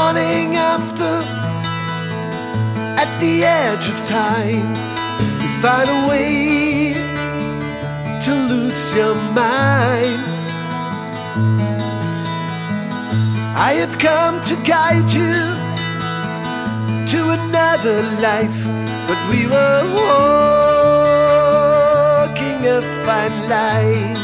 morning after, at the edge of time, you find a way to lose your mind. I had come to guide you to another life, but we were walking a fine line.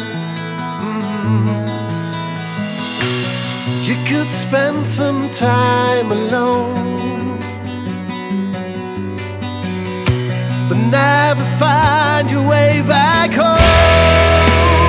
You could spend some time alone, but never find your way back home.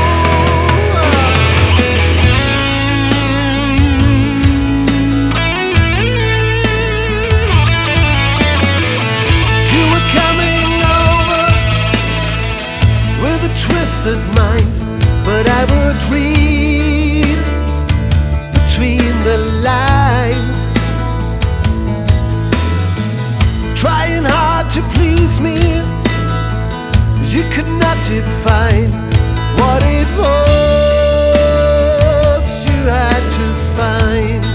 You were coming over with a twisted mind, but I would read between the lines, trying hard to please me. You could not define what it was you had to find.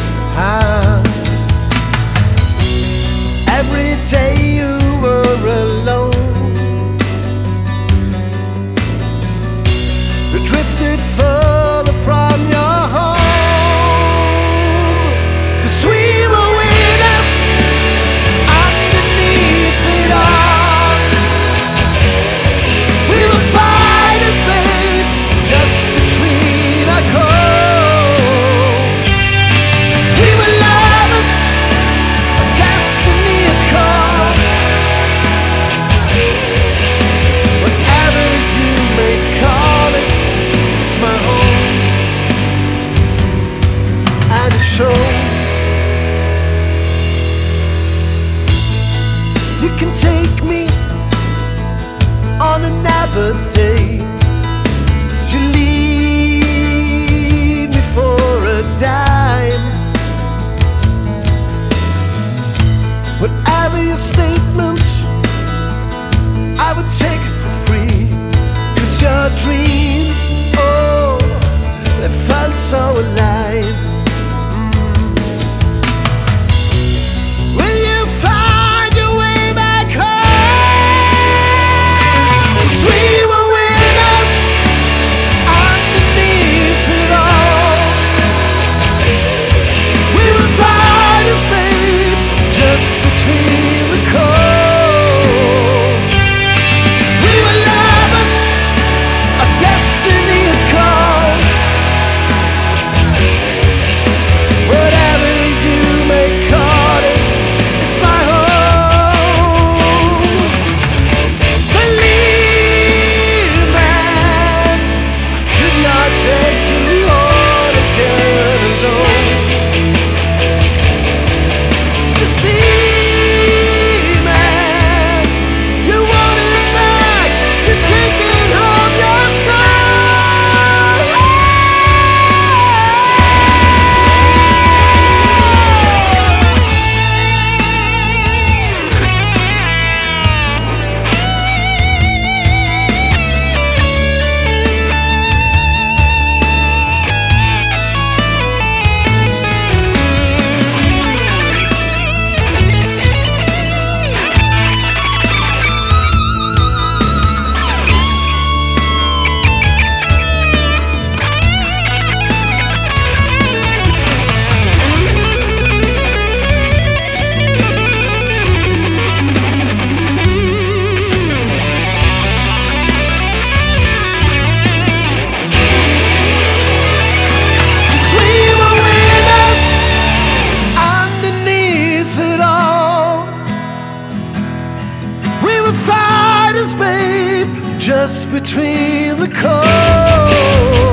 Every day you were alone, you drifted further from your home. You can take me on another day. You leave me for a dime. Whatever your statement, I would take it for free. 'Cause your dreams, oh, they felt so alive. Fighters, babe, just between the cold.